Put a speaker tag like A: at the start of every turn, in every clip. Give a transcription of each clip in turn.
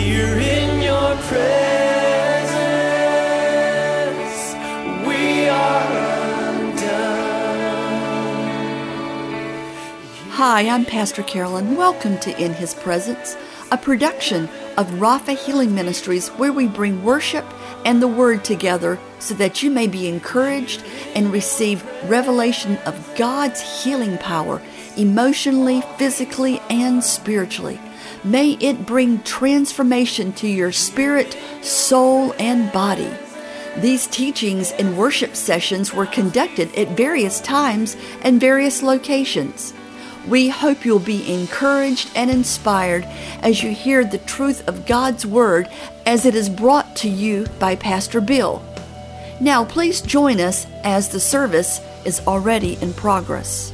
A: here in your presence, we are undone.
B: Hi, I'm Pastor Carolyn. Welcome to In His Presence, a production of Rapha Healing Ministries, where we bring worship and the Word together so that you may be encouraged and receive revelation of God's healing power emotionally, physically, and spiritually. May it bring transformation to your spirit, soul, and body. These teachings and worship sessions were conducted at various times and various locations. We hope you'll be encouraged and inspired as you hear the truth of God's Word as it is brought to you by Pastor Bill. Now, please join us as the service is already in progress.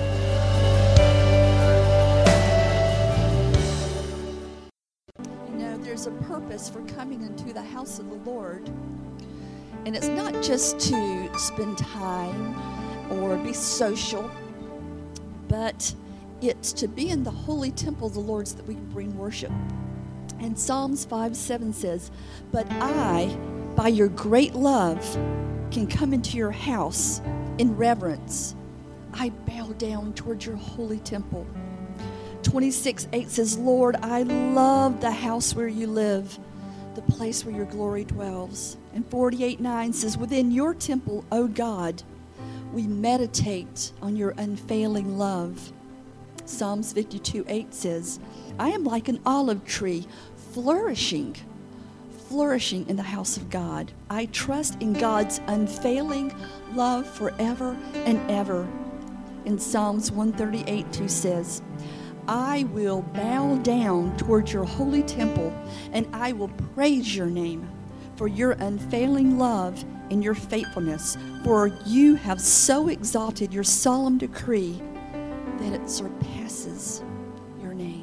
B: You know, there's a purpose for coming into the house of the Lord. And it's not just to spend time or be social, but it's to be in the holy temple of the Lord's that we can bring worship. And Psalms 5:7 says, "But I, by your great love, can come into your house in reverence. I bow down toward your holy temple." 26:8 says, "Lord, I love the house where you live, the place where your glory dwells." And 48:9 says, "Within your temple, O God, we meditate on your unfailing love." Psalms 52:8 says, "I am like an olive tree flourishing in the house of God. I trust in God's unfailing love forever and ever." And Psalms 138:2 says, "I will bow down toward your holy temple, and I will praise your name for your unfailing love and your faithfulness, for you have so exalted your solemn decree that it surpasses your name."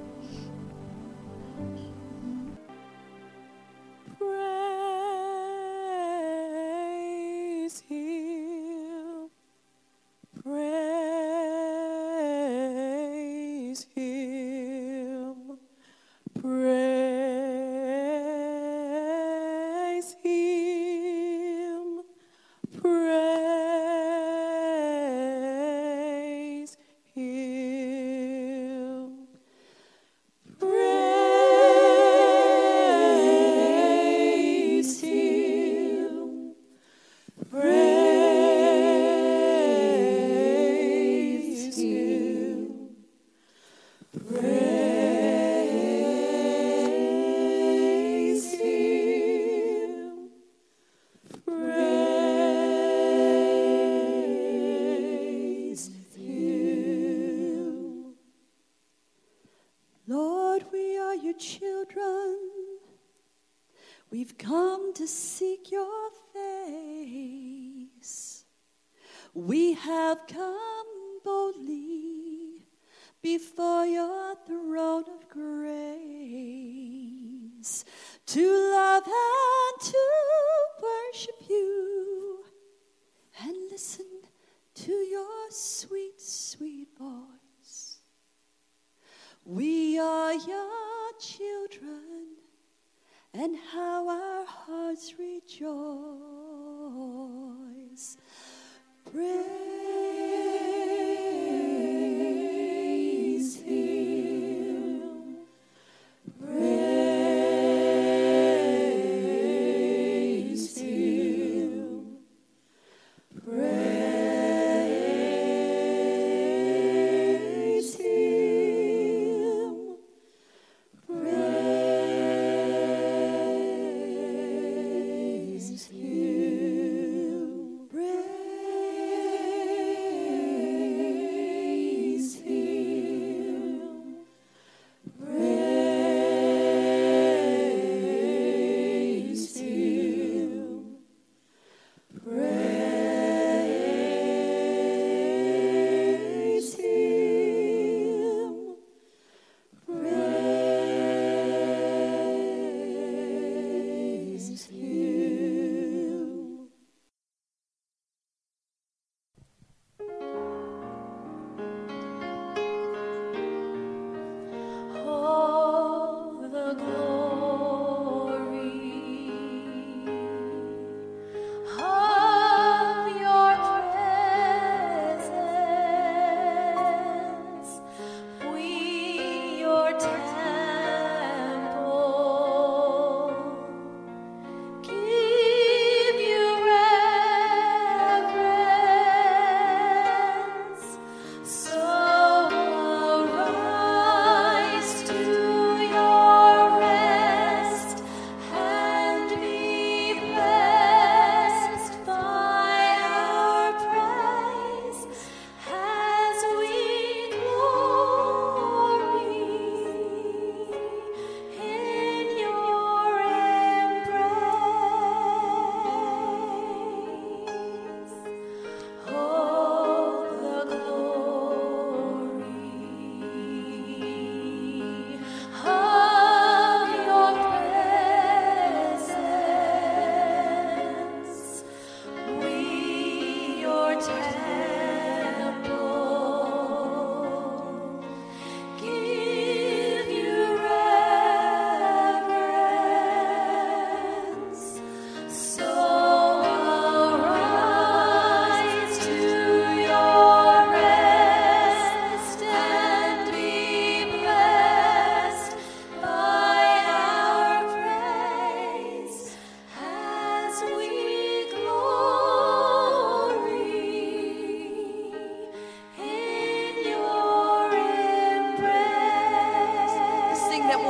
A: Praise Him. Praise Him. Praise Him. Praise Him. Praise Him. Praise Him. Praise Him. Praise Him. Lord, we are your children. We've come to seek your face. We have come boldly before your throne of grace to love and to worship you and listen to your sweet, sweet voice. We are your children, and how our hearts rejoice. Praise Him. Praise Him. Praise Him. Praise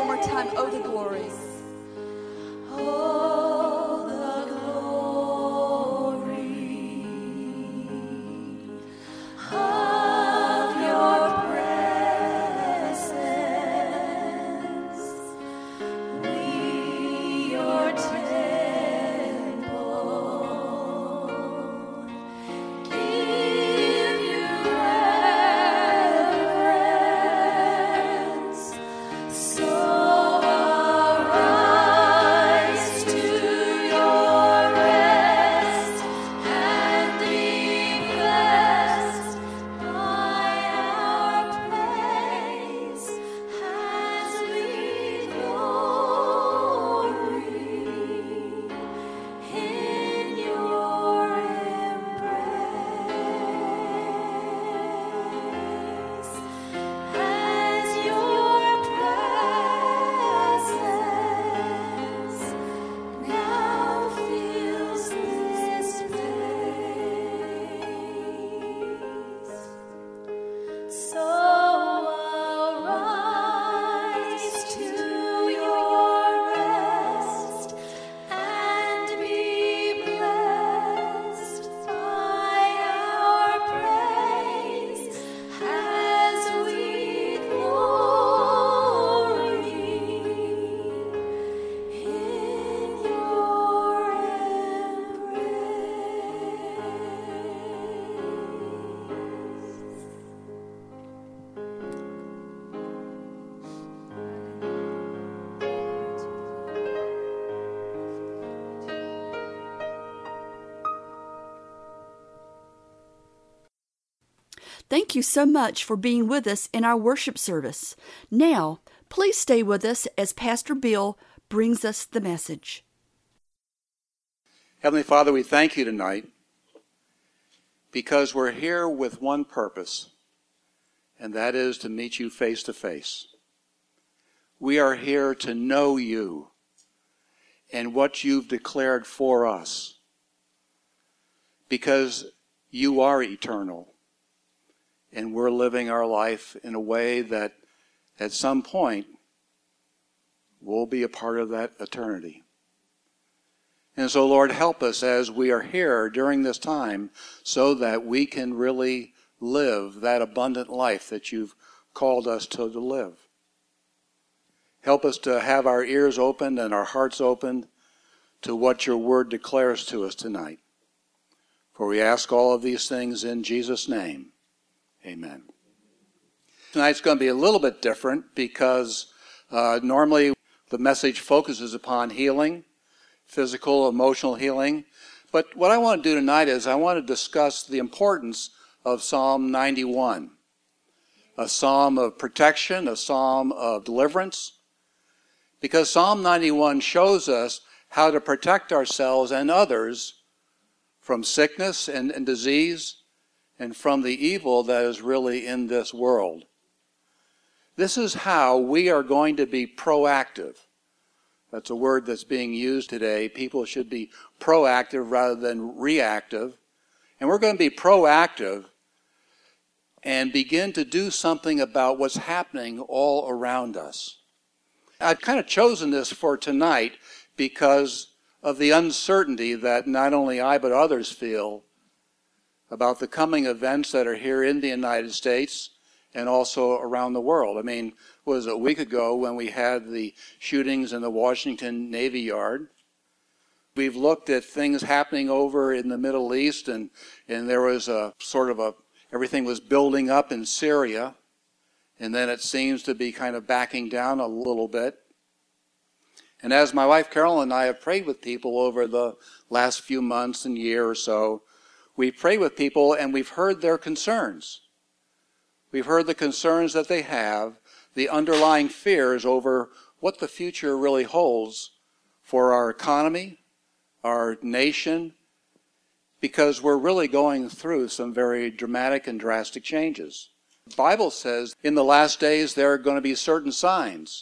B: more time. Oh, the glory.
A: Oh, the glory of your presence. We, your temple, give you reverence. So arise to your rest and be blessed by our praise as we glory in your embrace. As your presence now fills this place. So arise to your rest and be blessed by our praise as we glory in your embrace.
B: Thank you so much for being with us in our worship service. Now, please stay with us as Pastor Bill brings us the message.
C: Heavenly Father, we thank you tonight because we're here with one purpose, and that is to meet you face to face. We are here to know you and what you've declared for us, because you are eternal, and we're living our life in a way that at some point we'll be a part of that eternity. And so, Lord, help us as we are here during this time so that we can really live that abundant life that you've called us to live. Help us to have our ears opened and our hearts opened to what your word declares to us tonight. For we ask all of these things in Jesus' name. Amen. Tonight's going to be a little bit different because normally the message focuses upon healing, physical, emotional healing. But what I want to do tonight is I want to discuss the importance of Psalm 91, a psalm of protection, a psalm of deliverance, because Psalm 91 shows us how to protect ourselves and others from sickness and disease and from the evil that is really in this world. This is how we are going to be proactive. That's a word that's being used today. People should be proactive rather than reactive. And we're going to be proactive and begin to do something about what's happening all around us. I've kind of chosen this for tonight because of the uncertainty that not only I but others feel about the coming events that are here in the United States and also around the world. I mean, it was a week ago when we had the shootings in the Washington Navy Yard. We've looked at things happening over in the Middle East, and there was a sort of everything was building up in Syria, and then it seems to be kind of backing down a little bit. And as my wife Carol and I have prayed with people over the last few months and year or so, we pray with people and we've heard their concerns. We've heard the concerns that they have, the underlying fears over what the future really holds for our economy, our nation, because we're really going through some very dramatic and drastic changes. The Bible says in the last days there are going to be certain signs.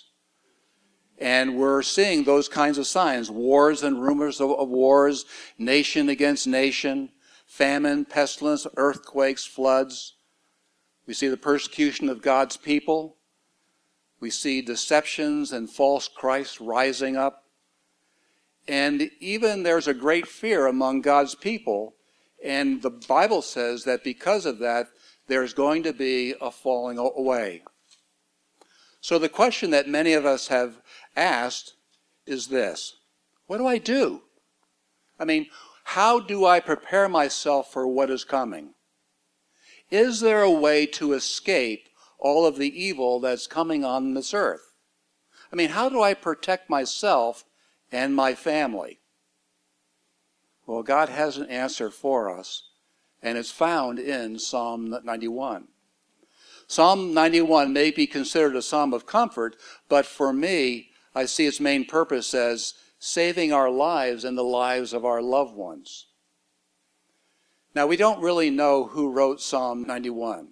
C: And we're seeing those kinds of signs, wars and rumors of wars, nation against nation, famine, pestilence, earthquakes, floods. We see the persecution of God's people. We see deceptions and false Christs rising up. And even there's a great fear among God's people. And the Bible says that because of that, there's going to be a falling away. So the question that many of us have asked is this: what do I do? I mean, how do I prepare myself for what is coming? Is there a way to escape all of the evil that's coming on this earth? I mean, how do I protect myself and my family? Well, God has an answer for us, and it's found in Psalm 91. Psalm 91 may be considered a psalm of comfort, but for me, I see its main purpose as saving our lives and the lives of our loved ones. Now, we don't really know who wrote Psalm 91.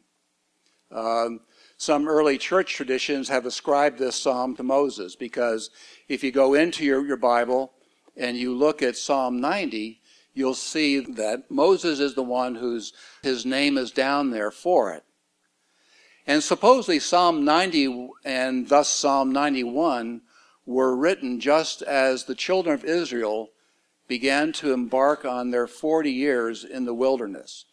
C: Some early church traditions have ascribed this psalm to Moses, because if you go into your Bible and you look at Psalm 90, you'll see that Moses is the one his name is down there for it. And supposedly Psalm 90 and thus Psalm 91 were written just as the children of Israel began to embark on their 40 years in the wilderness.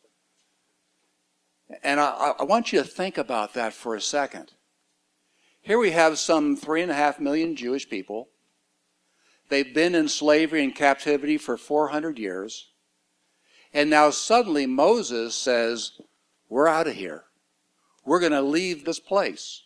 C: And I want you to think about that for a second. Here we have some 3.5 million Jewish people. They've been in slavery and captivity for 400 years. And now suddenly Moses says, we're out of here. We're going to leave this place.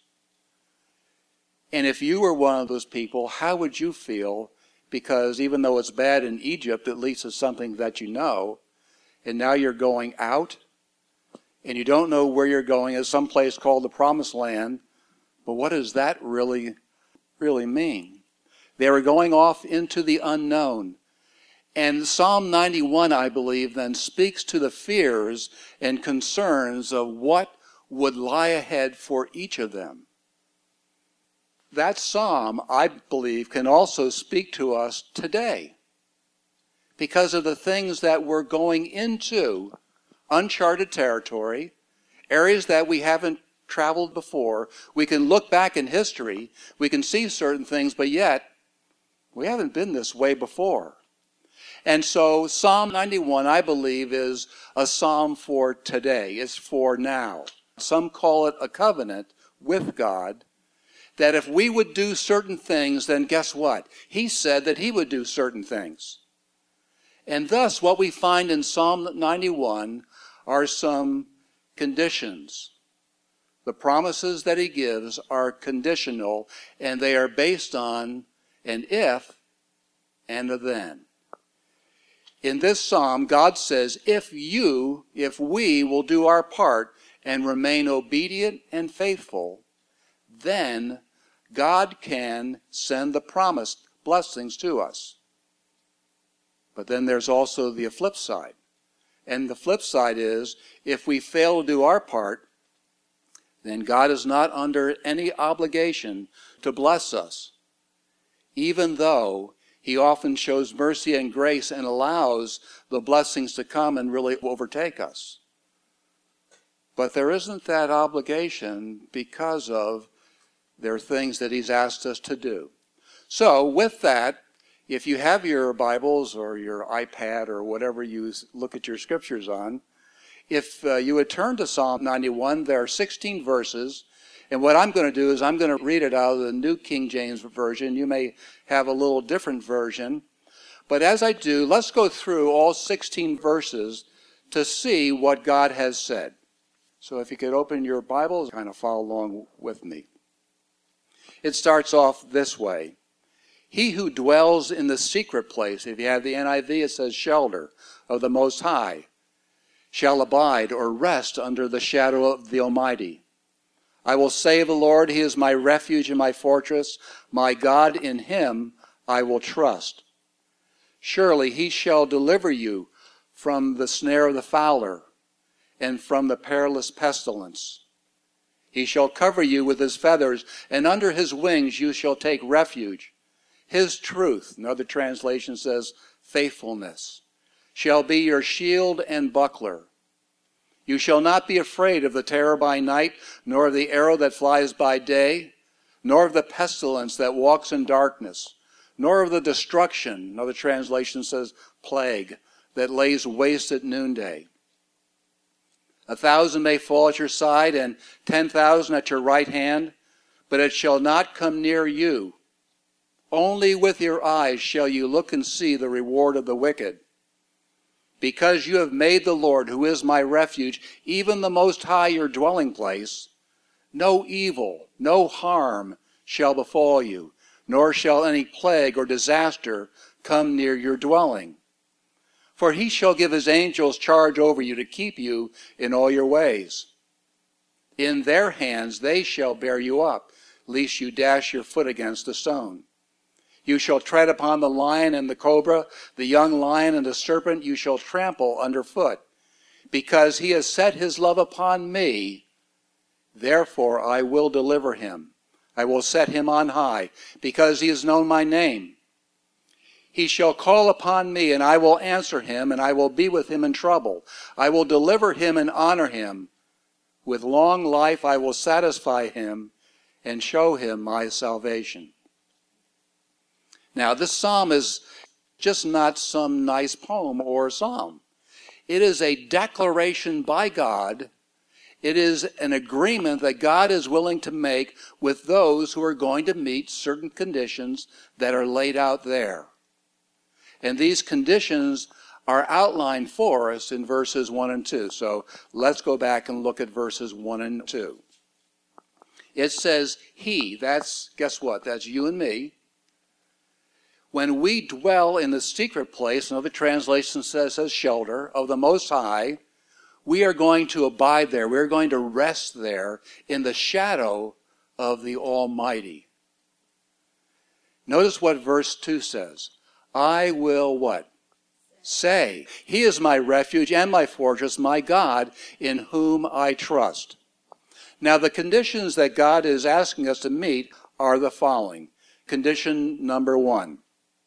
C: And if you were one of those people, how would you feel? Because even though it's bad in Egypt, at least it's something that you know. And now you're going out, and you don't know where you're going. It's some place called the Promised Land. But what does that really mean? They were going off into the unknown. And Psalm 91, I believe, then speaks to the fears and concerns of what would lie ahead for each of them. That psalm, I believe, can also speak to us today because of the things that we're going into, uncharted territory, areas that we haven't traveled before. We can look back in history, we can see certain things, but yet we haven't been this way before. And so Psalm 91, I believe, is a psalm for today. It's for now. Some call it a covenant with God, that if we would do certain things, then guess what? He said that he would do certain things. And thus, what we find in Psalm 91 are some conditions. The promises that he gives are conditional, and they are based on an if and a then. In this psalm, God says, if we will do our part and remain obedient and faithful, then God can send the promised blessings to us. But then there's also the flip side. And the flip side is, if we fail to do our part, then God is not under any obligation to bless us, even though he often shows mercy and grace and allows the blessings to come and really overtake us. But there isn't that obligation because of there are things that he's asked us to do. So with that, if you have your Bibles or your iPad or whatever you look at your scriptures on, if you would turn to Psalm 91, there are 16 verses. And what I'm going to do is I'm going to read it out of the New King James Version. You may have a little different version. But as I do, let's go through all 16 verses to see what God has said. So if you could open your Bibles, kind of follow along with me. It starts off this way. He who dwells in the secret place, if you have the NIV, it says shelter of the Most High, shall abide or rest under the shadow of the Almighty. I will say of the Lord, he is my refuge and my fortress. My God, in him I will trust. Surely he shall deliver you from the snare of the fowler and from the perilous pestilence. He shall cover you with his feathers, and under his wings you shall take refuge. His truth, another translation says faithfulness, shall be your shield and buckler. You shall not be afraid of the terror by night, nor of the arrow that flies by day, nor of the pestilence that walks in darkness, nor of the destruction, another translation says plague, that lays waste at noonday. 1,000 may fall at your side and 10,000 at your right hand, but it shall not come near you. Only with your eyes shall you look and see the reward of the wicked. Because you have made the Lord, who is my refuge, even the Most High, your dwelling place, no evil, no harm shall befall you, nor shall any plague or disaster come near your dwelling. For he shall give his angels charge over you to keep you in all your ways. In their hands they shall bear you up, lest you dash your foot against a stone. You shall tread upon the lion and the cobra, the young lion and the serpent you shall trample underfoot. Because he has set his love upon me, therefore I will deliver him. I will set him on high, because he has known my name. He shall call upon me, and I will answer him, and I will be with him in trouble. I will deliver him and honor him. With long life I will satisfy him and show him my salvation. Now, this psalm is just not some nice poem or psalm. It is a declaration by God. It is an agreement that God is willing to make with those who are going to meet certain conditions that are laid out there. And these conditions are outlined for us in verses 1 and 2. So let's go back and look at verses 1 and 2. It says, he, that's, guess what? That's you and me. When we dwell in the secret place, another translation says shelter of the Most High, we are going to abide there. We're going to rest there in the shadow of the Almighty. Notice what verse 2 says. I will what? Say, he is my refuge and my fortress, my God, in whom I trust. Now, the conditions that God is asking us to meet are the following. Condition number 1.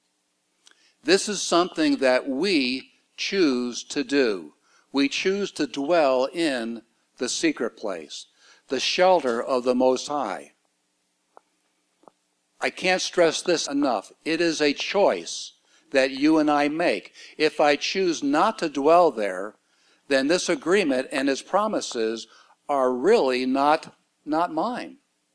C: This is something that we choose to do. We choose to dwell in the secret place, the shelter of the Most High. I can't stress this enough. It is a choice that you and I make. If I choose not to dwell there, then this agreement and its promises are really not mine.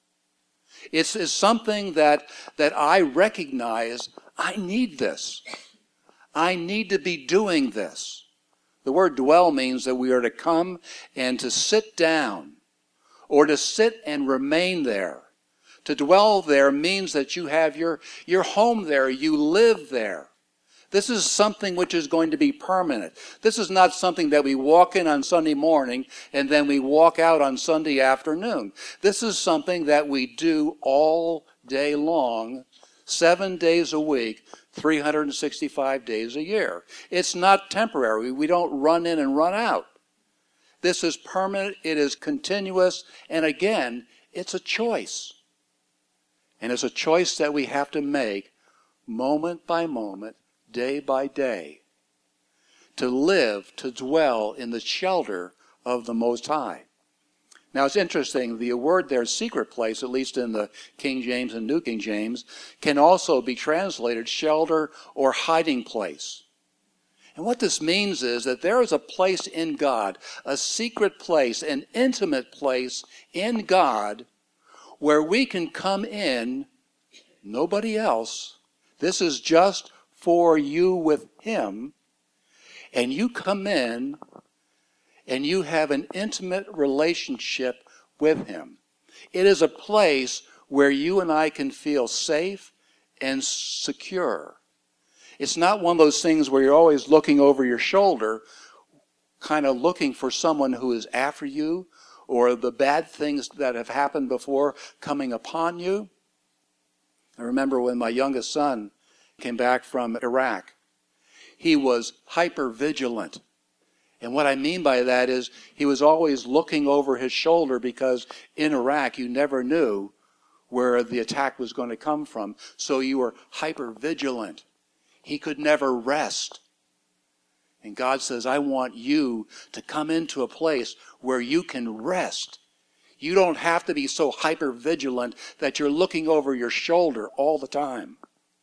C: It's something that I recognize. I need this. I need to be doing this. The word dwell means that we are to come and to sit down or to sit and remain there. To dwell there means that you have your home there, you live there. This is something which is going to be permanent. This is not something that we walk in on Sunday morning and then we walk out on Sunday afternoon. This is something that we do all day long, 7 days a week, 365 days a year. It's not temporary. We don't run in and run out. This is permanent. It is continuous. And again, it's a choice. And it's a choice that we have to make moment by moment, day by day, to live, to dwell in the shelter of the Most High. Now, it's interesting, the word there, secret place, at least in the King James and New King James, can also be translated shelter or hiding place. And what this means is that there is a place in God, a secret place, an intimate place in God, where we can come in, nobody else. This is just for you with Him, and you come in and you have an intimate relationship with Him. It is a place where you and I can feel safe and secure. It's not one of those things where you're always looking over your shoulder, kind of looking for someone who is after you, or the bad things that have happened before coming upon you. I remember when my youngest son came back from Iraq. He was hyper vigilant. And what I mean by that is he was always looking over his shoulder, because in Iraq you never knew where the attack was going to come from. So you were hyper vigilant. He could never rest. And God says, I want you to come into a place where you can rest. You don't have to be so hyper vigilant that you're looking over your shoulder all the time.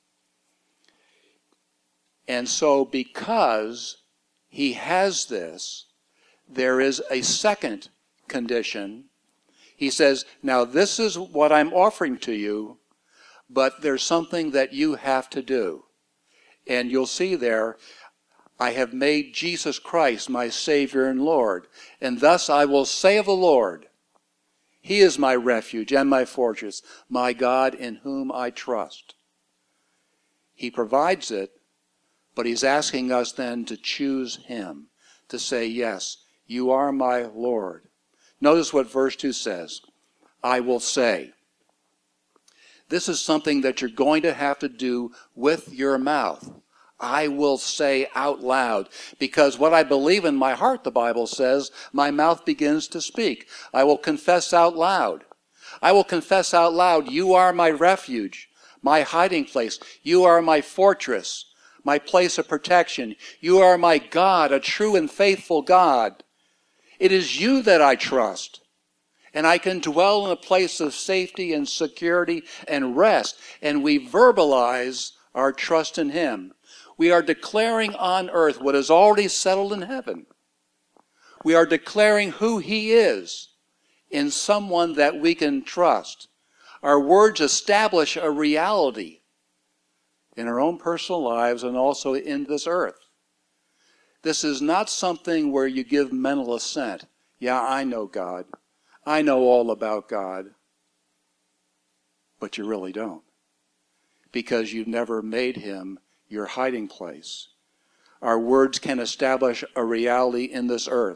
C: And so because he has this, there is a second condition. He says, now this is what I'm offering to you, but there's something that you have to do. And you'll see there, I have made Jesus Christ my Savior and Lord, and thus I will say of the Lord, he is my refuge and my fortress, my God in whom I trust. He provides it, but he's asking us then to choose him, to say, yes, you are my Lord. Notice what verse 2 says, I will say. This is something that you're going to have to do with your mouth. I will say out loud, because what I believe in my heart, the Bible says, my mouth begins to speak. I will confess out loud. I will confess out loud, you are my refuge, my hiding place. You are my fortress, my place of protection. You are my God, a true and faithful God. It is you that I trust. And I can dwell in a place of safety and security and rest. And we verbalize our trust in him. We are declaring on earth what is already settled in heaven. We are declaring who he is in someone that we can trust. Our words establish a reality in our own personal lives and also in this earth. This is not something where you give mental assent. Yeah, I know God. I know all about God. But you really don't. Because you've never made him your hiding place. Our words can establish a reality in this earth.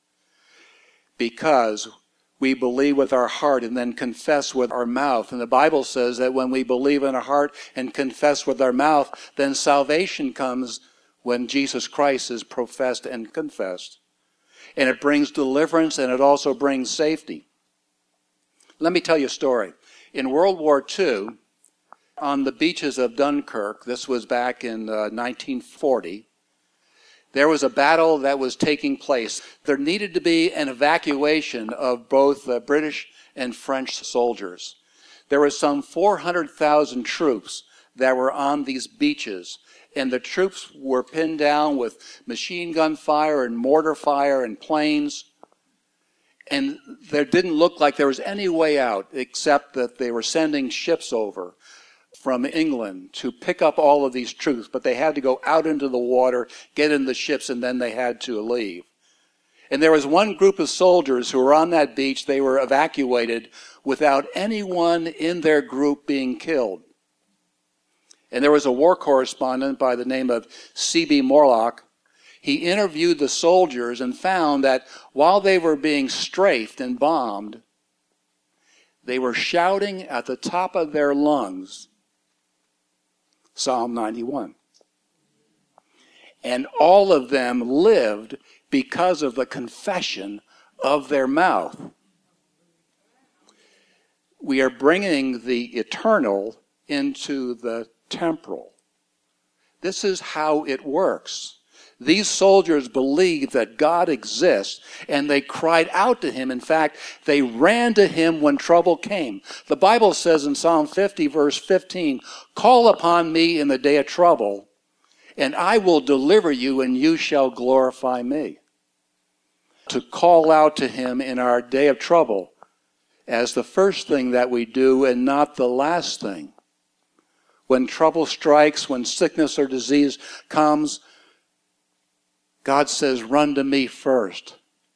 C: Because we believe with our heart and then confess with our mouth. And the Bible says that when we believe in our heart and confess with our mouth, then salvation comes when Jesus Christ is professed and confessed. And it brings deliverance and it also brings safety. Let me tell you a story. In World War II, on the beaches of Dunkirk, this was back in 1940, there was a battle that was taking place. There needed to be an evacuation of both British and French soldiers. There were some 400,000 troops that were on these beaches, and the troops were pinned down with machine gun fire and mortar fire and planes. And there didn't look like there was any way out except that they were sending ships over from England to pick up all of these troops, but they had to go out into the water, get in the ships, and then they had to leave. And there was one group of soldiers who were on that beach. They were evacuated without anyone in their group being killed. And there was a war correspondent by the name of C.B. Morlock. He interviewed the soldiers and found that while they were being strafed and bombed, they were shouting at the top of their lungs Psalm 91. And all of them lived because of the confession of their mouth. We are bringing the eternal into the temporal. This is how it works. These soldiers believed that God exists, and they cried out to him. In fact, they ran to him when trouble came. The Bible says in Psalm 50, verse 15, call upon me in the day of trouble, and I will deliver you, and you shall glorify me. To call out to him in our day of trouble as the first thing that we do and not the last thing. When trouble strikes, when sickness or disease comes, God says, run to me first.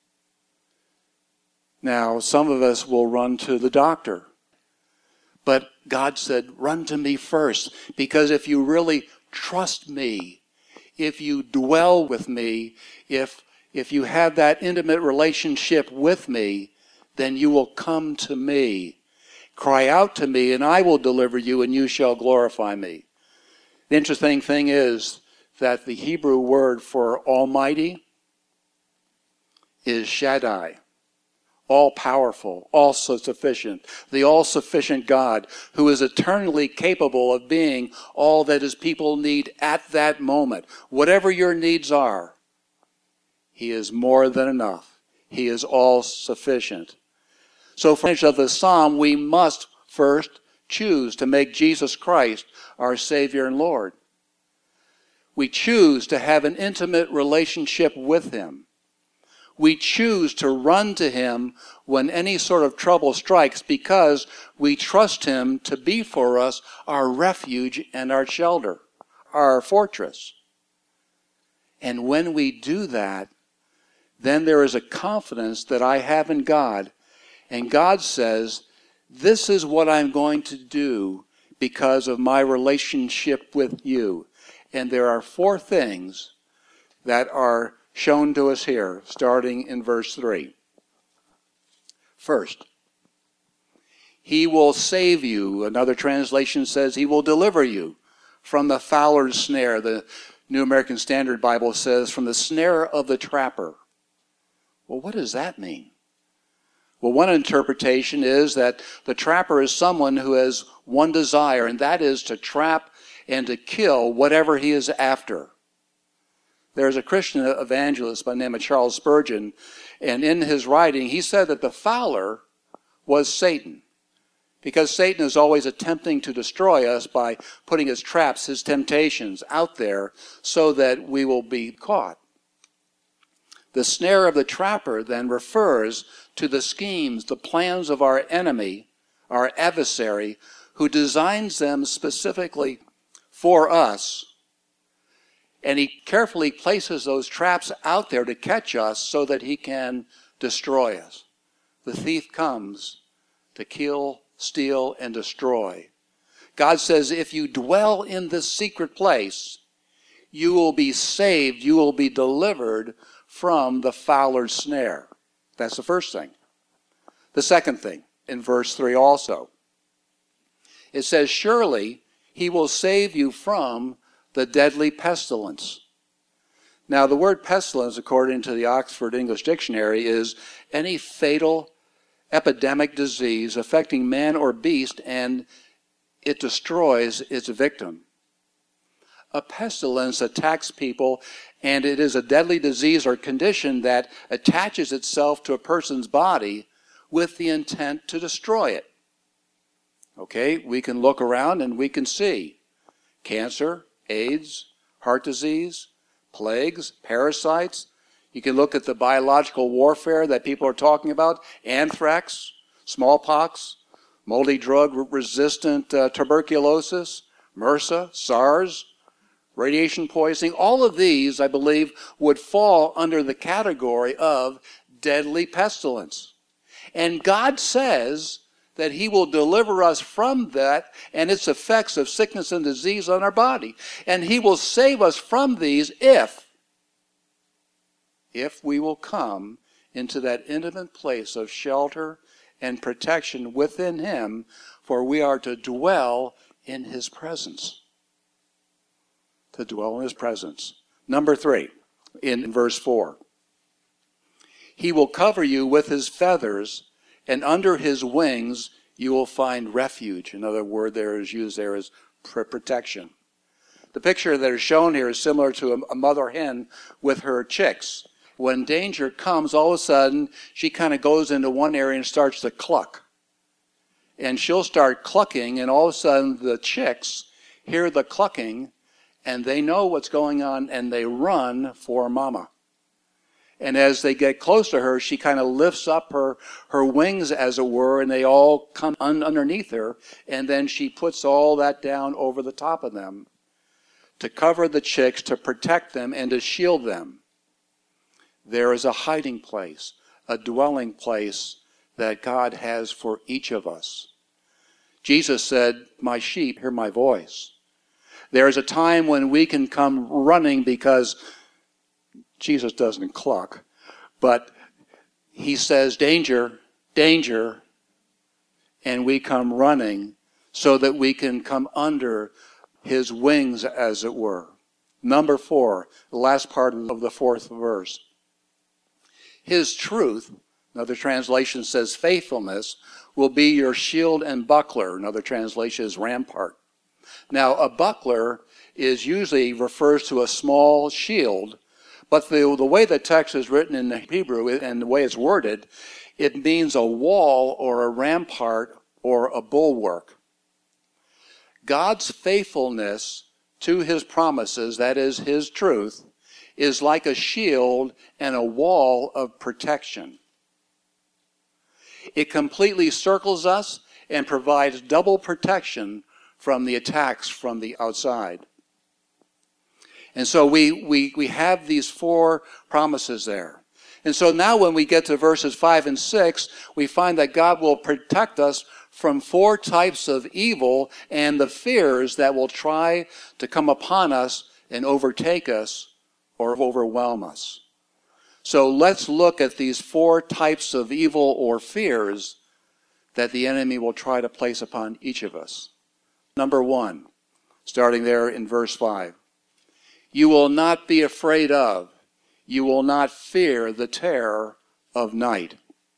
C: Now, some of us will run to the doctor. But God said, run to me first. Because if you really trust me, if you dwell with me, if you have that intimate relationship with me, then you will come to me. Cry out to me, and I will deliver you, and you shall glorify me. The interesting thing is that the Hebrew word for almighty is Shaddai, all-powerful, all-sufficient, the all-sufficient God who is eternally capable of being all that his people need at that moment. Whatever your needs are, he is more than enough. He is all-sufficient. So for of the psalm, we must first choose to make Jesus Christ our Savior and Lord. We choose to have an intimate relationship with him. We choose to run to him when any sort of trouble strikes because we trust him to be for us our refuge and our shelter, our fortress. And when we do that, then there is a confidence that I have in God. And God says, this is what I'm going to do because of my relationship with you. And there are 4 things that are shown to us here, starting in verse 3. First, he will save you. Another translation says he will deliver you from the fowler's snare. The New American Standard Bible says from the snare of the trapper. Well, what does that mean? Well, one interpretation is that the trapper is someone who has one desire, and that is to trap and to kill whatever he is after. There's a Christian evangelist by the name of Charles Spurgeon, and in his writing, he said that the fowler was Satan, because Satan is always attempting to destroy us by putting his traps, his temptations out there so that we will be caught. The snare of the trapper then refers to the schemes, the plans of our enemy, our adversary, who designs them specifically for us. And he carefully places those traps out there to catch us so that he can destroy us. The thief comes to kill, steal, and destroy. God says, if you dwell in this secret place, you will be saved, you will be delivered from the fowler's snare. That's the first thing. The second thing, in verse 3 also, it says, surely he will save you from the deadly pestilence. Now, the word pestilence, according to the Oxford English Dictionary, is any fatal epidemic disease affecting man or beast, and it destroys its victim. A pestilence attacks people, and it is a deadly disease or condition that attaches itself to a person's body with the intent to destroy it. Okay, we can look around and we can see cancer, AIDS, heart disease, plagues, parasites. You can look at the biological warfare that people are talking about, anthrax, smallpox, moldy drug-resistant tuberculosis, MRSA, SARS, radiation poisoning. All of these, I believe, would fall under the category of deadly pestilence. And God says that he will deliver us from that and its effects of sickness and disease on our body. And he will save us from these if we will come into that intimate place of shelter and protection within him, for we are to dwell in his presence. To dwell in his presence. Number 3, in verse 4. He will cover you with his feathers, and under his wings you will find refuge. Another word there is used there is protection. The picture that is shown here is similar to a mother hen with her chicks. When danger comes, all of a sudden, she kind of goes into one area and starts to cluck. And she'll start clucking, and all of a sudden the chicks hear the clucking, and they know what's going on, and they run for mama. And as they get close to her, she kind of lifts up her wings, as it were, and they all come underneath her, and then she puts all that down over the top of them to cover the chicks, to protect them, and to shield them. There is a hiding place, a dwelling place that God has for each of us. Jesus said, my sheep hear my voice. There is a time when we can come running because Jesus doesn't cluck, but he says, danger, danger, and we come running so that we can come under his wings, as it were. Number 4, the last part of the 4th verse. His truth, another translation says faithfulness, will be your shield and buckler. Another translation is rampart. Now, a buckler usually refers to a small shield, but the way the text is written in the Hebrew and the way it's worded, It means a wall or a rampart or a bulwark. God's faithfulness to his promises, that is his truth, is like a shield and a wall of protection. It completely circles us and provides double protection from the attacks from the outside. And so we have these four promises there. And so now when we get to verses 5 and 6, we find that God will protect us from four types of evil and the fears that will try to come upon us and overtake us or overwhelm us. So let's look at these four types of evil or fears that the enemy will try to place upon each of us. Number 1, starting there in verse 5. You will not be afraid of, you will not fear the terror of night.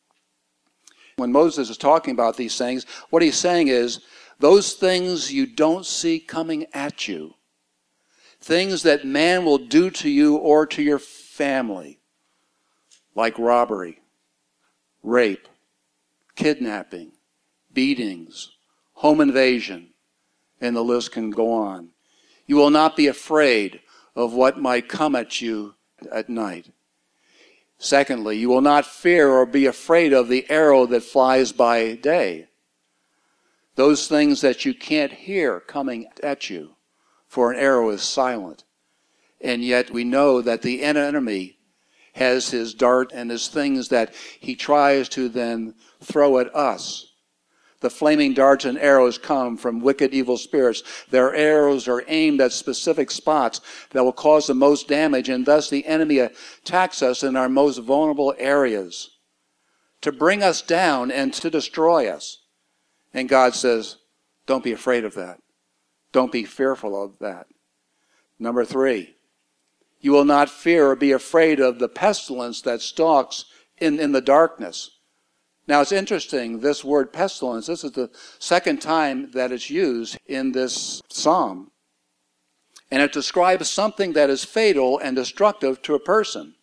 C: When Moses is talking about these things, what he's saying is, those things you don't see coming at you, things that man will do to you or to your family, like robbery, rape, kidnapping, beatings, home invasion, and the list can go on. You will not be afraid of what might come at you at night. Secondly, you will not fear or be afraid of the arrow that flies by day. Those things that you can't hear coming at you, for an arrow is silent. And yet we know that the enemy has his dart and his things that he tries to then throw at us. The flaming darts and arrows come from wicked, evil spirits. Their arrows are aimed at specific spots that will cause the most damage, and thus the enemy attacks us in our most vulnerable areas to bring us down and to destroy us. And God says, don't be afraid of that. Don't be fearful of that. Number 3, you will not fear or be afraid of the pestilence that stalks in the darkness. Now, it's interesting, this word pestilence, this is the second time that it's used in this psalm. And it describes something that is fatal and destructive to a person.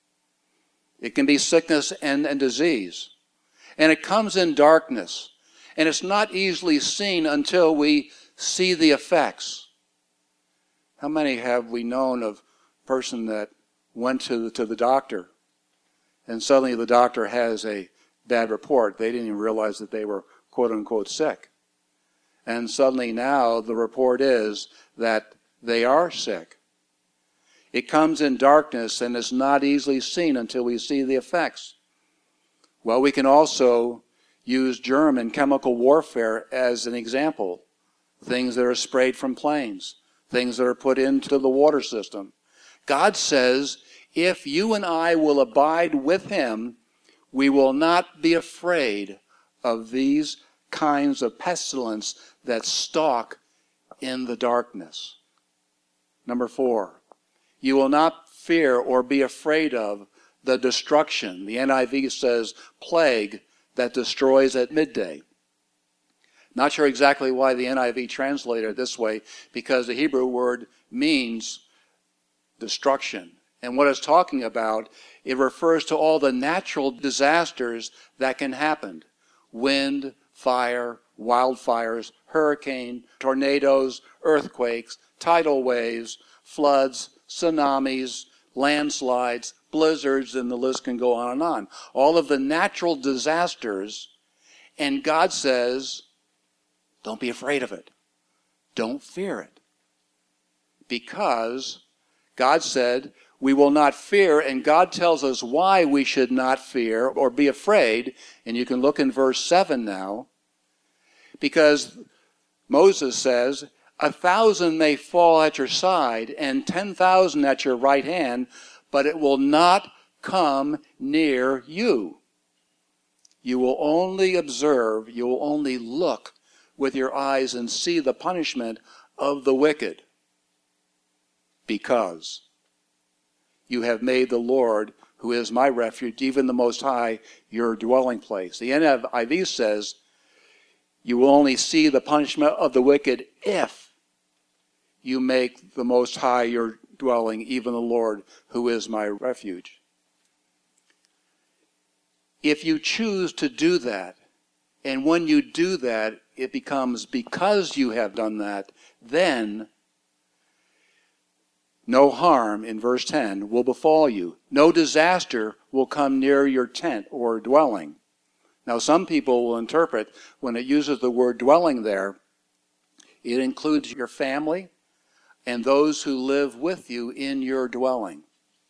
C: It can be sickness and disease. And it comes in darkness. And it's not easily seen until we see the effects. How many have we known of a person that went to the doctor, and suddenly the doctor has a bad report? They didn't even realize that they were quote-unquote sick. And suddenly now the report is that they are sick. It comes in darkness and is not easily seen until we see the effects. Well, we can also use germ and chemical warfare as an example. Things that are sprayed from planes, things that are put into the water system. God says, if you and I will abide with him, we will not be afraid of these kinds of pestilence that stalk in the darkness. Number 4, you will not fear or be afraid of the destruction. The NIV says plague that destroys at midday. Not sure exactly why the NIV translated it this way, because the Hebrew word means destruction. And what it's talking about, it refers to all the natural disasters that can happen. Wind, fire, wildfires, hurricane, tornadoes, earthquakes, tidal waves, floods, tsunamis, landslides, blizzards, and the list can go on and on. All of the natural disasters, and God says, don't be afraid of it. Don't fear it. Because God said, we will not fear, and God tells us why we should not fear or be afraid. And you can look in verse 7 now. Because Moses says, 1,000 may fall at your side and 10,000 at your right hand, but it will not come near you. You will only observe, you will only look with your eyes and see the punishment of the wicked. Because you have made the Lord, who is my refuge, even the Most High, your dwelling place. The NIV says, you will only see the punishment of the wicked if you make the Most High your dwelling, even the Lord, who is my refuge. if you choose to do that, and when you do that, it becomes because you have done that, then no harm, in verse 10, will befall you. No disaster will come near your tent or dwelling. Now, some people will interpret, when it uses the word dwelling there, it includes your family and those who live with you in your dwelling.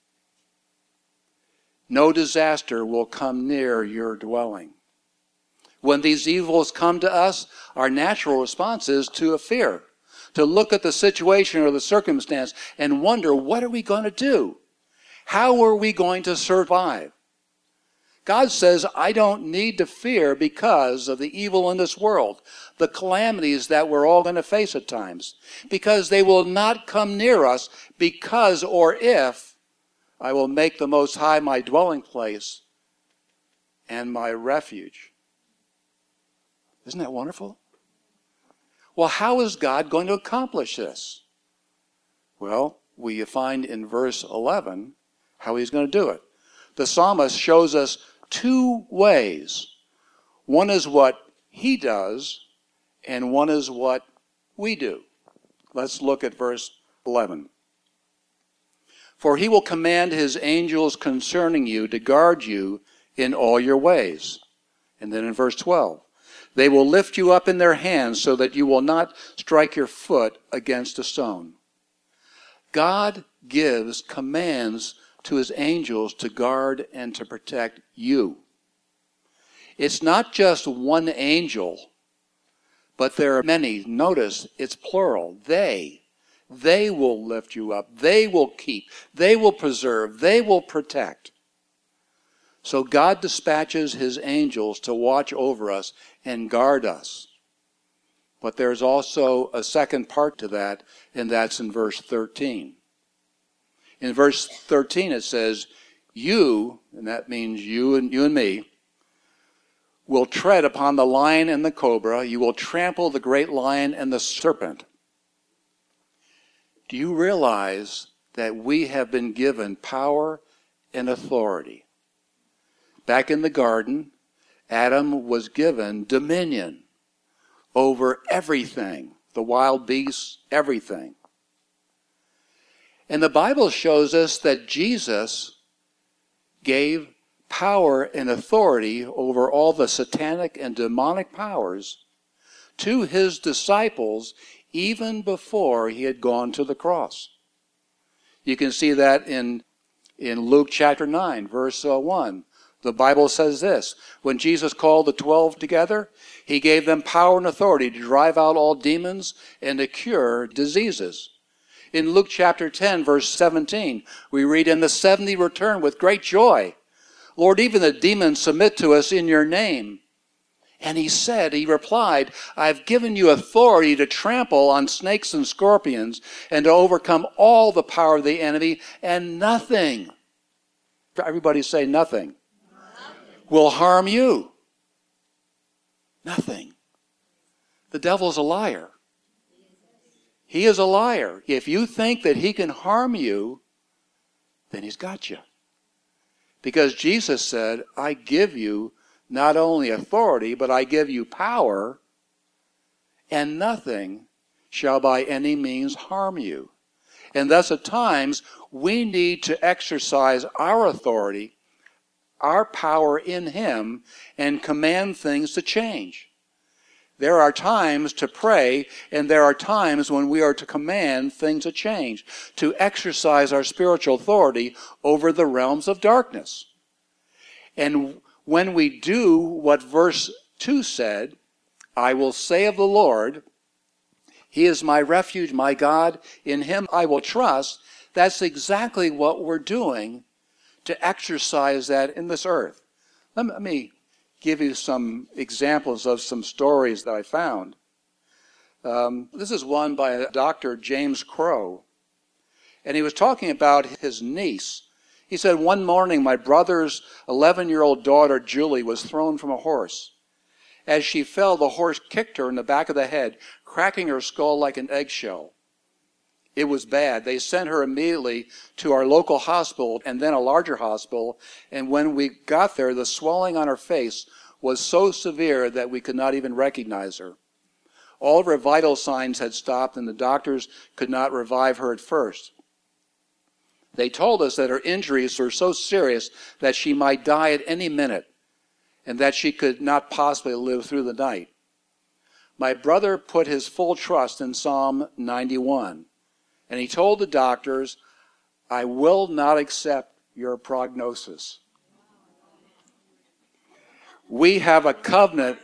C: No disaster will come near your dwelling. When these evils come to us, our natural response is to fear, to look at the situation or the circumstance and wonder, what are we going to do? How are we going to survive? God says, I don't need to fear because of the evil in this world, the calamities that we're all going to face at times, because they will not come near us because or if I will make the Most High my dwelling place and my refuge. Isn't that wonderful? Well, how is God going to accomplish this? Well, we find in verse 11 how he's going to do it. The psalmist shows us two ways. One is what he does, and one is what we do. Let's look at verse 11. For he will command his angels concerning you to guard you in all your ways. And then in verse 12, they will lift you up in their hands so that you will not strike your foot against a stone. God gives commands to his angels to guard and to protect you. It's not just one angel, but there are many. Notice it's plural. They will lift you up. They will keep. They will preserve. They will protect. So God dispatches his angels to watch over us and guard us. But there's also a second part to that, and that's in verse 13. In verse 13 it says, you, and that means you and me, will tread upon the lion and the cobra. You will trample the great lion and the serpent. Do you realize that we have been given power and authority? Back in the garden, Adam was given dominion over everything, the wild beasts, everything. And the Bible shows us that Jesus gave power and authority over all the satanic and demonic powers to his disciples even before he had gone to the cross. You can see that in Luke chapter 9, verse 1. The Bible says this, when Jesus called the 12 together, he gave them power and authority to drive out all demons and to cure diseases. In Luke chapter 10, verse 17, we read, and the 70 returned with great joy. Lord, even the demons submit to us in your name. And he replied, I've given you authority to trample on snakes and scorpions and to overcome all the power of the enemy, and nothing, everybody say nothing, will harm you. Nothing. The devil's a liar. He is a liar. If you think that he can harm you, then he's got you. Because Jesus said, I give you not only authority, but I give you power, and nothing shall by any means harm you. And thus at times, we need to exercise our authority, our power in him, and command things to change. There are times to pray, and there are times when we are to command things to change, to exercise our spiritual authority over the realms of darkness. And when we do what verse 2 said, I will say of the Lord, he is my refuge, my God, in him I will trust, that's exactly what we're doing to exercise that in this earth. Let me give you some examples of some stories that I found. This is one by Dr. James Crow. And he was talking about his niece. He said, one morning my brother's 11-year-old daughter, Julie, was thrown from a horse. As she fell, the horse kicked her in the back of the head, cracking her skull like an eggshell. It was bad. They sent her immediately to our local hospital and then a larger hospital. And when we got there, the swelling on her face was so severe that we could not even recognize her. All of her vital signs had stopped, and the doctors could not revive her at first. They told us that her injuries were so serious that she might die at any minute and that she could not possibly live through the night. My brother put his full trust in Psalm 91, and he told the doctors, "I will not accept your prognosis." We have a covenant.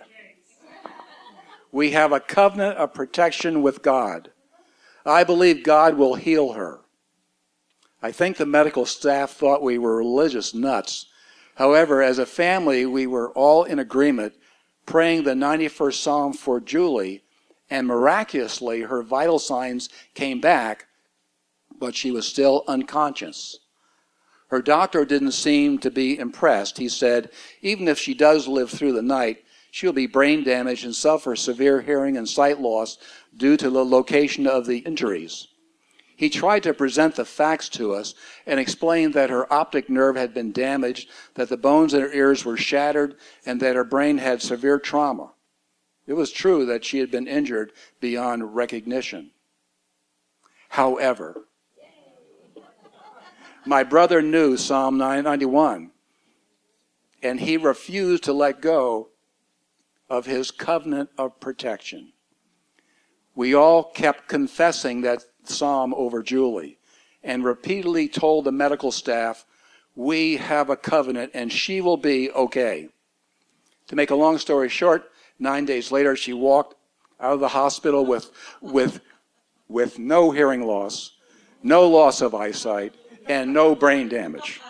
C: We have a covenant of protection with God. I believe God will heal her. I think the medical staff thought we were religious nuts. However, as a family, we were all in agreement, praying the 91st Psalm for Julie, and miraculously her vital signs came back, but she was still unconscious. Her doctor didn't seem to be impressed. He said, even if she does live through the night, she'll be brain damaged and suffer severe hearing and sight loss due to the location of the injuries. He tried to present the facts to us and explained that her optic nerve had been damaged, that the bones in her ears were shattered, and that her brain had severe trauma. It was true that she had been injured beyond recognition. However, my brother knew Psalm 991, and he refused to let go of his covenant of protection. We all kept confessing that psalm over Julie and repeatedly told the medical staff, we have a covenant and she will be okay. To make a long story short, 9 days later she walked out of the hospital with no hearing loss, no loss of eyesight, and no brain damage.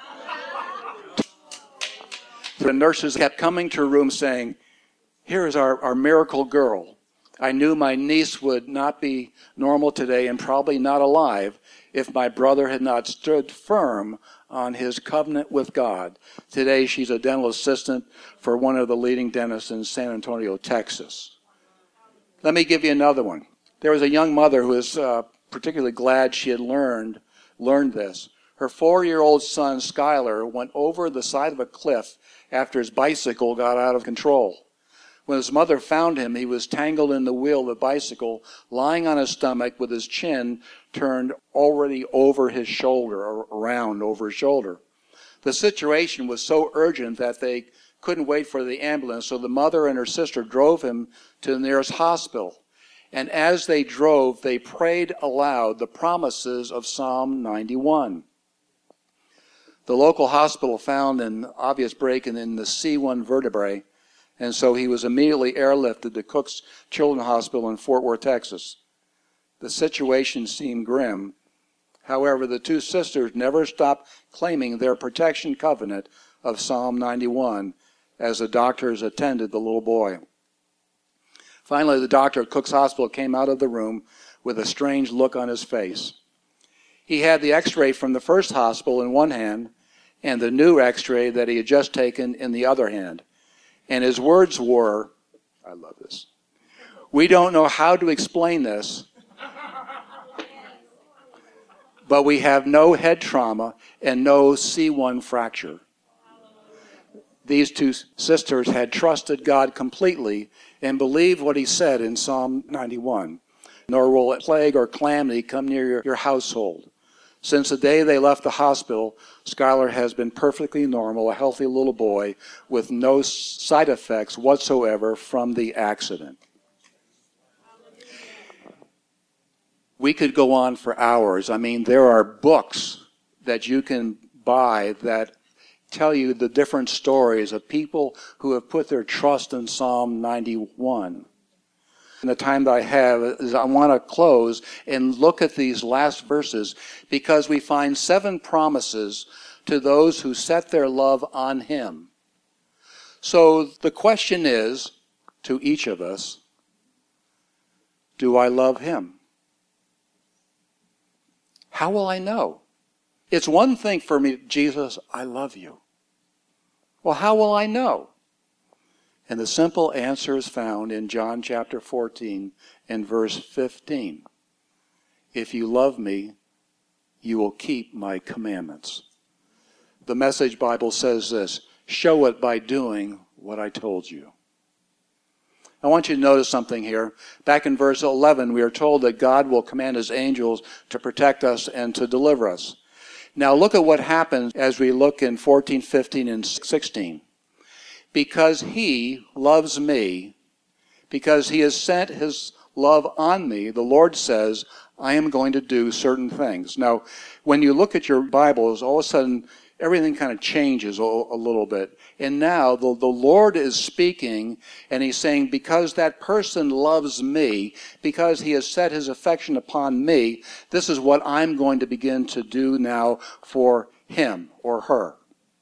C: The nurses kept coming to her room saying, here is our miracle girl. I knew my niece would not be normal today and probably not alive if my brother had not stood firm on his covenant with God. Today she's a dental assistant for one of the leading dentists in San Antonio, Texas. Let me give you another one. There was a young mother who was particularly glad she had learned this. Her 4-year-old son, Skylar, went over the side of a cliff after his bicycle got out of control. When his mother found him, he was tangled in the wheel of the bicycle, lying on his stomach with his chin turned already over his shoulder, or around over his shoulder. The situation was so urgent that they couldn't wait for the ambulance, so the mother and her sister drove him to the nearest hospital. And as they drove, they prayed aloud the promises of Psalm 91. The local hospital found an obvious break in the C1 vertebrae, and so he was immediately airlifted to Cook's Children's Hospital in Fort Worth, Texas. The situation seemed grim. However, the two sisters never stopped claiming their protection covenant of Psalm 91 as the doctors attended the little boy. Finally, the doctor at Cook's Hospital came out of the room with a strange look on his face. He had the x-ray from the first hospital in one hand and the new x-ray that he had just taken in the other hand. And his words were, I love this, we don't know how to explain this, but we have no head trauma and no C1 fracture. These two sisters had trusted God completely and believed what he said in Psalm 91. Nor will plague or calamity come near your household. Since the day they left the hospital, Skylar has been perfectly normal, a healthy little boy with no side effects whatsoever from the accident. We could go on for hours. I mean, there are books that you can buy that tell you the different stories of people who have put their trust in Psalm 91. And the time that I have is I want to close and look at these last verses because we find 7 promises to those who set their love on him. So the question is to each of us, do I love him? How will I know? It's one thing for me, Jesus, I love you. Well, how will I know? And the simple answer is found in John chapter 14 and verse 15. If you love me, you will keep my commandments. The Message Bible says this, show it by doing what I told you. I want you to notice something here. Back in verse 11, we are told that God will command his angels to protect us and to deliver us. Now look at what happens as we look in 14, 15, and 16. Because he loves me, because he has sent his love on me, the Lord says, I am going to do certain things. Now, when you look at your Bibles, all of a sudden, everything kind of changes a little bit. And now the Lord is speaking, and he's saying, because that person loves me, because he has set his affection upon me, this is what I'm going to begin to do now for him or her.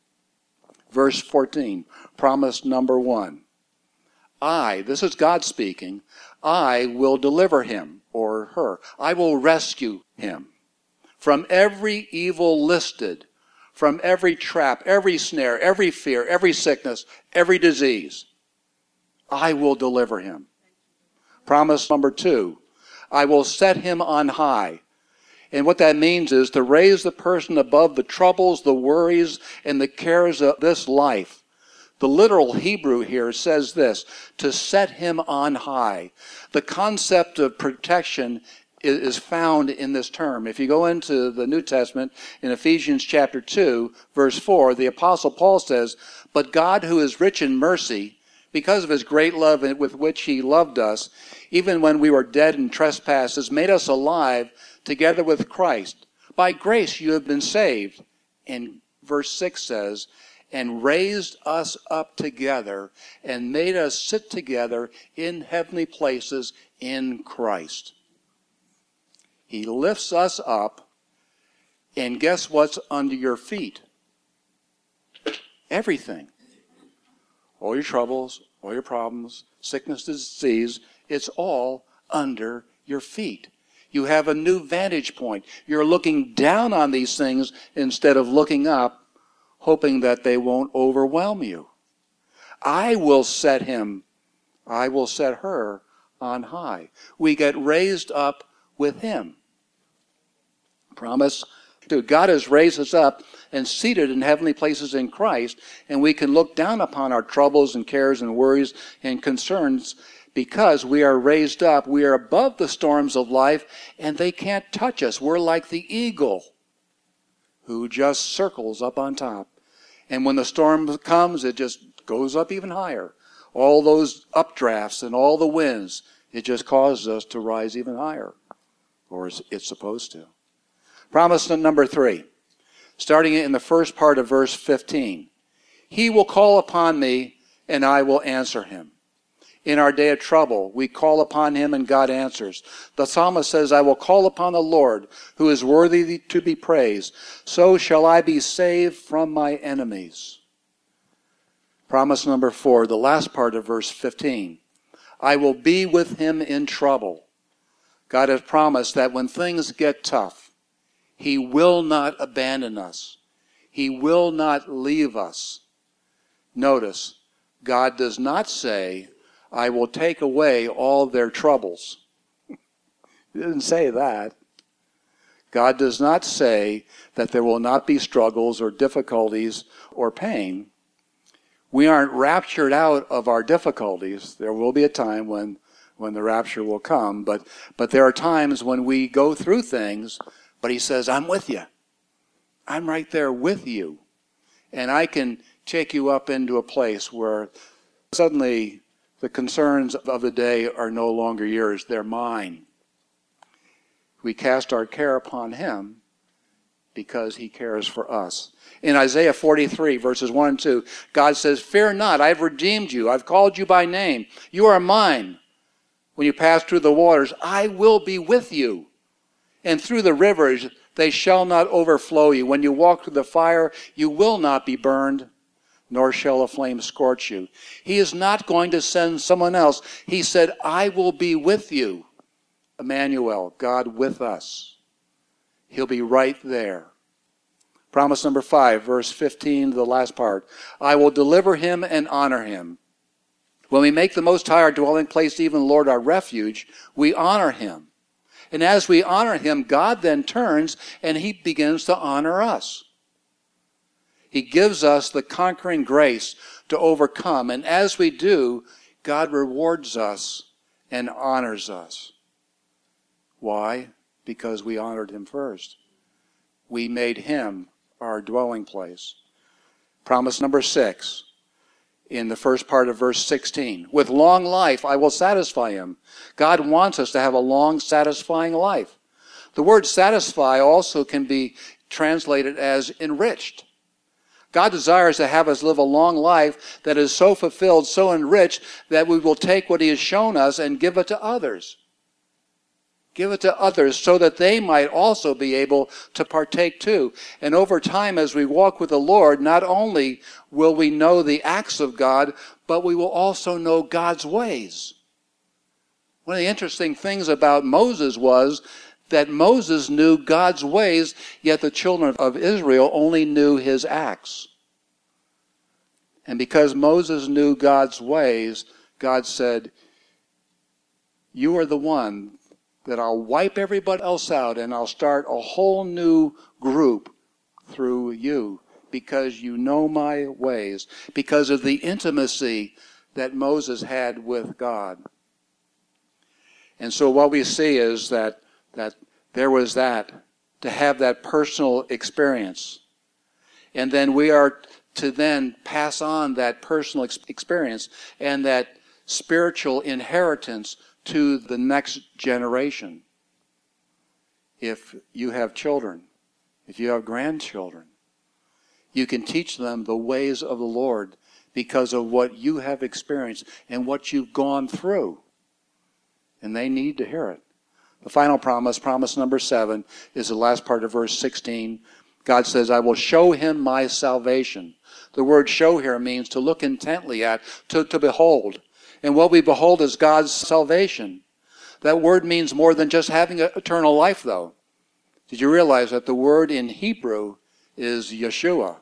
C: Verse 14, promise number 1. This is God speaking, I will deliver him or her. I will rescue him from every evil listed, from every trap, every snare, every fear, every sickness, every disease. I will deliver him. Promise number 2, I will set him on high. And what that means is to raise the person above the troubles, the worries, and the cares of this life. The literal Hebrew here says this, to set him on high. The concept of protection is found in this term. If you go into the New Testament, in Ephesians chapter 2, verse 4, the Apostle Paul says, but God who is rich in mercy, because of his great love with which he loved us, even when we were dead in trespasses, made us alive together with Christ. By grace you have been saved. And verse 6 says, and raised us up together and made us sit together in heavenly places in Christ. He lifts us up, and guess what's under your feet? Everything. All your troubles, all your problems, sickness, disease, it's all under your feet. You have a new vantage point. You're looking down on these things instead of looking up, hoping that they won't overwhelm you. I will set her on high. We get raised up with him. Promise. God has raised us up and seated in heavenly places in Christ, and we can look down upon our troubles and cares and worries and concerns because we are raised up. We are above the storms of life, and they can't touch us. We're like the eagle who just circles up on top. And when the storm comes, it just goes up even higher. All those updrafts and all the winds, it just causes us to rise even higher. Or it's supposed to. Promise number 3, starting in the first part of verse 15. He will call upon me, and I will answer him. In our day of trouble, we call upon him, and God answers. The psalmist says, I will call upon the Lord, who is worthy to be praised. So shall I be saved from my enemies. Promise number 4, the last part of verse 15. I will be with him in trouble. God has promised that when things get tough, he will not abandon us. He will not leave us. Notice, God does not say, I will take away all their troubles. He didn't say that. God does not say that there will not be struggles or difficulties or pain. We aren't raptured out of our difficulties. There will be a time when the rapture will come, but there are times when we go through things, but he says, I'm with you. I'm right there with you. And I can take you up into a place where suddenly the concerns of the day are no longer yours, they're mine. We cast our care upon him because he cares for us. In Isaiah 43, verses 1 and 2, God says, fear not, I've redeemed you. I've called you by name. You are mine. When you pass through the waters, I will be with you. And through the rivers, they shall not overflow you. When you walk through the fire, you will not be burned, nor shall a flame scorch you. He is not going to send someone else. He said, I will be with you. Emmanuel, God with us. He'll be right there. Promise number 5, verse 15, the last part. I will deliver him and honor him. When we make the Most High our dwelling place, even Lord our refuge, we honor him. And as we honor him, God then turns and he begins to honor us. He gives us the conquering grace to overcome. And as we do, God rewards us and honors us. Why? Because we honored him first. We made him our dwelling place. Promise number 6, in the first part of verse 16. With long life I will satisfy him. God wants us to have a long, satisfying life. The word satisfy also can be translated as enriched. God desires to have us live a long life that is so fulfilled, so enriched, that we will take what he has shown us and give it to others. Give it to others so that they might also be able to partake too. And over time, as we walk with the Lord, not only will we know the acts of God, but we will also know God's ways. One of the interesting things about Moses was that Moses knew God's ways, yet the children of Israel only knew his acts. And because Moses knew God's ways, God said, you are the one that I'll wipe everybody else out and I'll start a whole new group through you because you know my ways, because of the intimacy that Moses had with God. And so what we see is that there was that, to have that personal experience. And then we are to then pass on that personal experience and that spiritual inheritance to the next generation. If you have children, if you have grandchildren, you can teach them the ways of the Lord because of what you have experienced and what you've gone through. And they need to hear it. The final promise, promise number 7, is the last part of verse 16. God says, I will show him my salvation. The word show here means to look intently at, to behold. And what we behold is God's salvation. That word means more than just having eternal life, though. Did you realize that the word in Hebrew is Yeshua?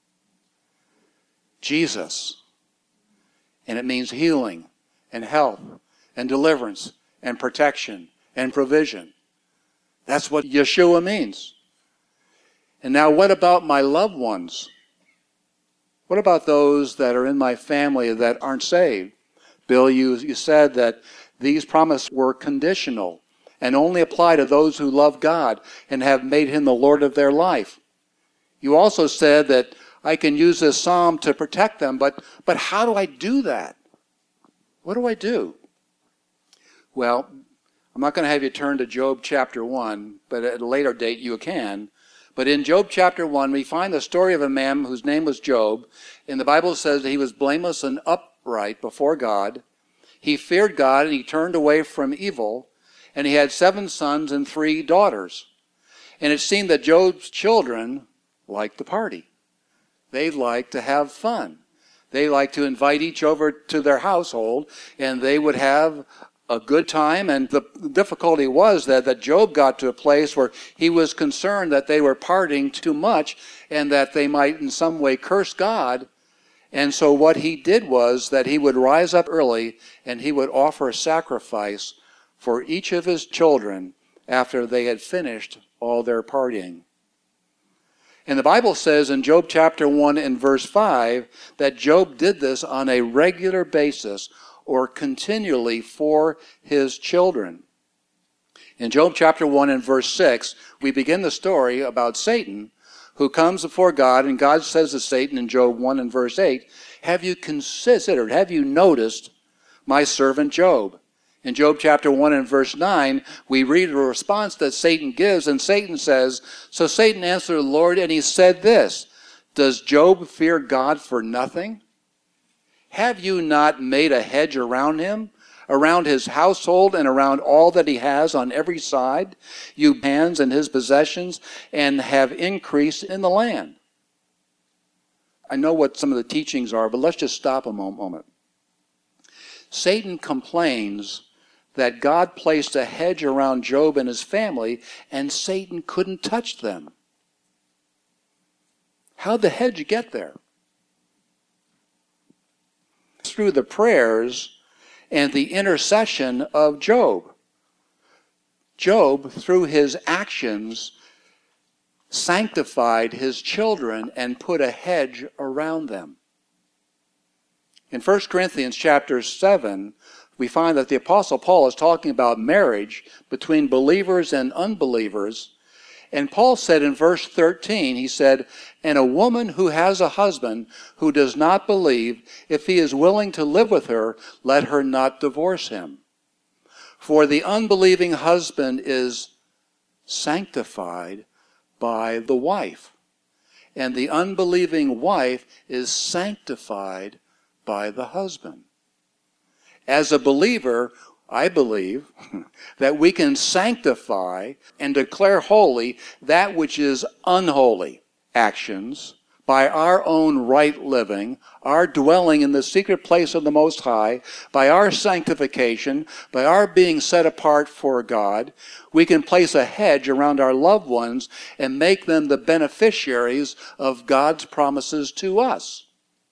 C: Jesus. And it means healing and health and deliverance and protection and provision. That's what Yeshua means. And now what about my loved ones? What about those that are in my family that aren't saved? Bill, you said that these promises were conditional and only apply to those who love God and have made him the Lord of their life. You also said that I can use this psalm to protect them, but how do I do that? What do I do? Well, I'm not going to have you turn to Job chapter 1, but at a later date you can. But in Job chapter 1, we find the story of a man whose name was Job, and the Bible says that he was blameless and upright before God. He feared God and he turned away from evil, and he had 7 sons and 3 daughters. And it seemed that Job's children liked to party. They liked to have fun. They liked to invite each over to their household, and they would have a good time. And the difficulty was that Job got to a place where he was concerned that they were partying too much and that they might in some way curse God. And so what he did was that he would rise up early and he would offer a sacrifice for each of his children after they had finished all their partying. And the Bible says in Job chapter 1 and verse 5 that Job did this on a regular basis or continually for his children. In Job chapter 1 and verse 6, we begin the story about Satan, who comes before God, and God says to Satan in Job 1 and verse 8, have you considered, have you noticed my servant Job? In Job chapter 1 and verse 9, we read a response that Satan gives, and Satan says, so Satan answered the Lord, and he said this, does Job fear God for nothing? Have you not made a hedge around him, around his household, and around all that he has on every side, you hands and his possessions, and have increased in the land? I know what some of the teachings are, but let's just stop a moment. Satan complains that God placed a hedge around Job and his family, and Satan couldn't touch them. How'd the hedge get there? Through the prayers and the intercession of Job. Job, through his actions, sanctified his children and put a hedge around them. In 1 Corinthians chapter 7, we find that the Apostle Paul is talking about marriage between believers and unbelievers. And Paul said in verse 13, he said, "And a woman who has a husband who does not believe, if he is willing to live with her, let her not divorce him. For the unbelieving husband is sanctified by the wife, and the unbelieving wife is sanctified by the husband." As a believer, I believe that we can sanctify and declare holy that which is unholy actions by our own right living, our dwelling in the secret place of the Most High, by our sanctification, by our being set apart for God. We can place a hedge around our loved ones and make them the beneficiaries of God's promises to us.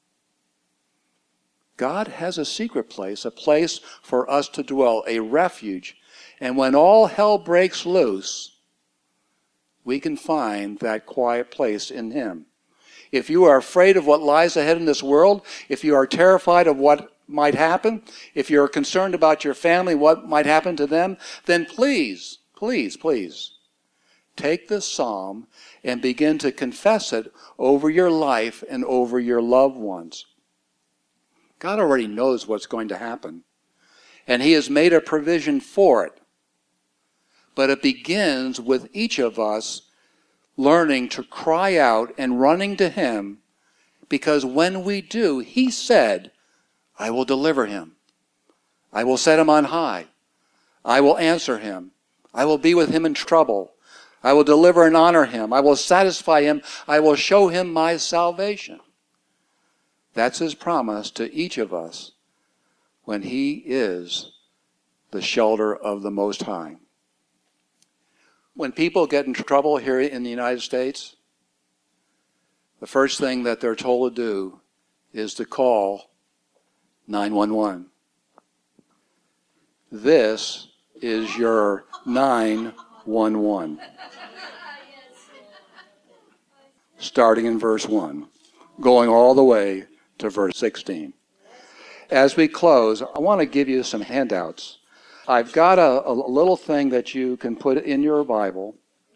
C: God has a secret place, a place for us to dwell, a refuge. And when all hell breaks loose, we can find that quiet place in Him. If you are afraid of what lies ahead in this world, if you are terrified of what might happen, if you're concerned about your family, what might happen to them, then please, please, please, take this psalm and begin to confess it over your life and over your loved ones. God already knows what's going to happen, and He has made a provision for it. But it begins with each of us learning to cry out and running to Him, because when we do, He said, "I will deliver him. I will set him on high. I will answer him. I will be with him in trouble. I will deliver and honor him. I will satisfy him. I will show him my salvation." That's His promise to each of us when He is the shelter of the Most High. When people get in trouble here in the United States, the first thing that they're told to do is to call 911. This is your 911. Starting in verse 1, going all the way to verse 16. As we close, I want to give you some handouts. I've got a little thing that you can put in your Bible,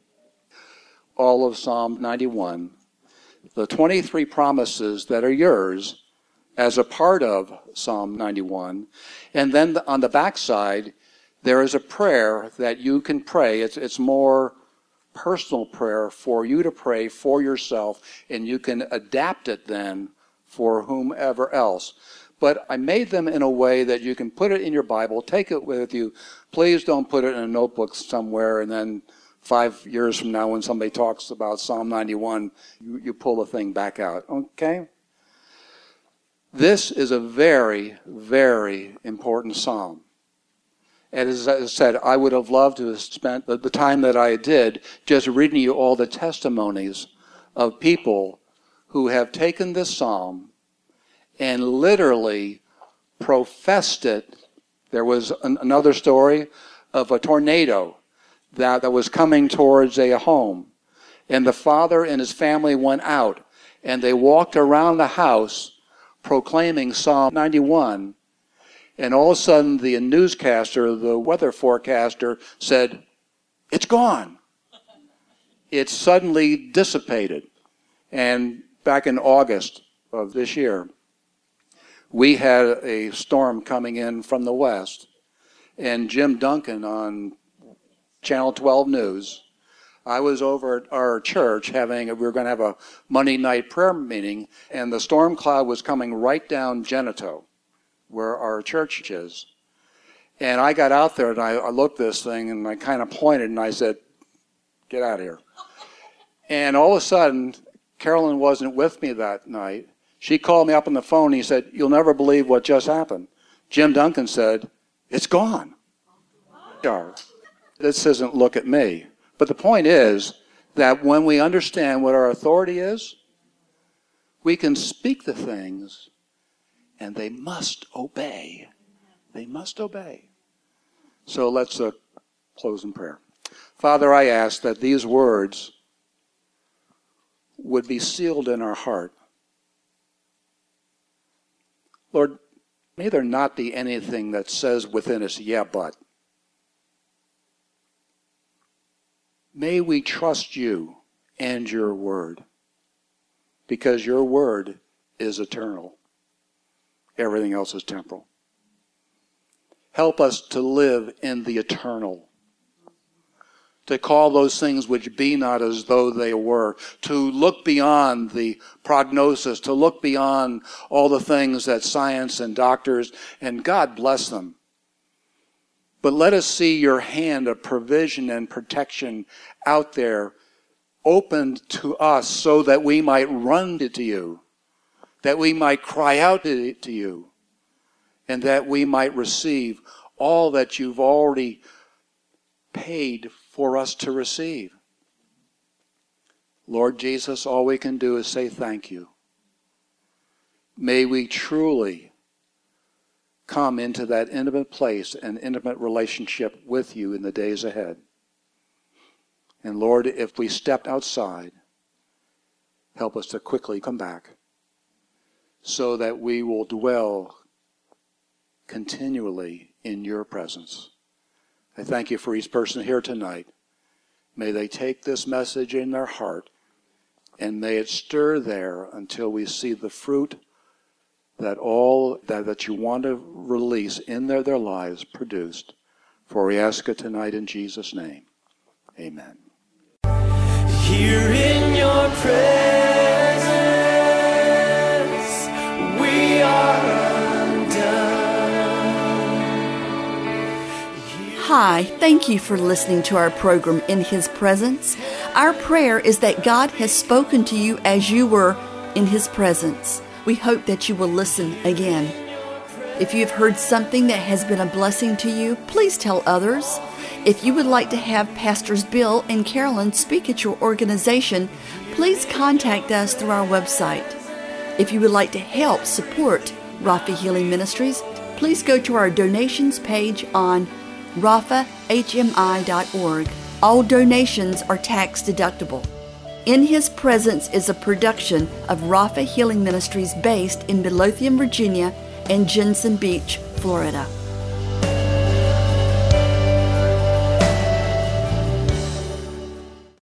C: all of Psalm 91, the 23 promises that are yours as a part of Psalm 91. And then on the backside, there is a prayer that you can pray. It's more personal prayer for you to pray for yourself, and you can adapt it then for whomever else. But I made them in a way that you can put it in your Bible, take it with you. Please don't put it in a notebook somewhere, and then 5 years from now when somebody talks about Psalm 91, you pull the thing back out. Okay? This is a very, very important psalm. And as I said, I would have loved to have spent the time that I did just reading you all the testimonies of people who have taken this psalm and literally professed it. There was another story of a tornado that was coming towards a home. And the father and his family went out, and they walked around the house proclaiming Psalm 91. And all of a sudden, the newscaster, the weather forecaster, said, "It's gone." It suddenly dissipated. And back in August of this year, we had a storm coming in from the west. And Jim Duncan on Channel 12 News, I was over at our church we were going to have a Monday night prayer meeting, and the storm cloud was coming right down Genito, where our church is. And I got out there and I looked at this thing and I kind of pointed and I said, "Get out of here." And all of a sudden, Carolyn wasn't with me that night. She called me up on the phone and he said, "You'll never believe what just happened." Jim Duncan said, "It's gone." This isn't look at me. But the point is that when we understand what our authority is, we can speak the things and they must obey. They must obey. So let's close in prayer. Father, I ask that these words would be sealed in our heart. Lord, may there not be anything that says within us, yeah, but. May we trust you and your word, because your word is eternal. Everything else is temporal. Help us to live in the eternal, to call those things which be not as though they were, to look beyond the prognosis, to look beyond all the things that science and doctors, and God bless them. But let us see your hand of provision and protection out there opened to us so that we might run to you, that we might cry out to you, and that we might receive all that you've already paid for us to receive. Lord Jesus, all we can do is say thank you. May we truly come into that intimate place and intimate relationship with you in the days ahead. And Lord, if we stepped outside, help us to quickly come back so that we will dwell continually in your presence. I thank you for each person here tonight. May they take this message in their heart, and may it stir there until we see the fruit that all that you want to release in their lives produced. For we ask it tonight in Jesus' name. Amen.
D: Here in your presence, we are undone.
B: Hi, thank you for listening to our program, In His Presence. Our prayer is that God has spoken to you as you were in His presence. We hope that you will listen again. If you've heard something that has been a blessing to you, please tell others. If you would like to have Pastors Bill and Carolyn speak at your organization, please contact us through our website. If you would like to help support Rapha Healing Ministries, please go to our donations page on raphahmi.org. All donations are tax deductible. In His Presence is a production of Rapha Healing Ministries based in Midlothian, Virginia and Jensen Beach, Florida.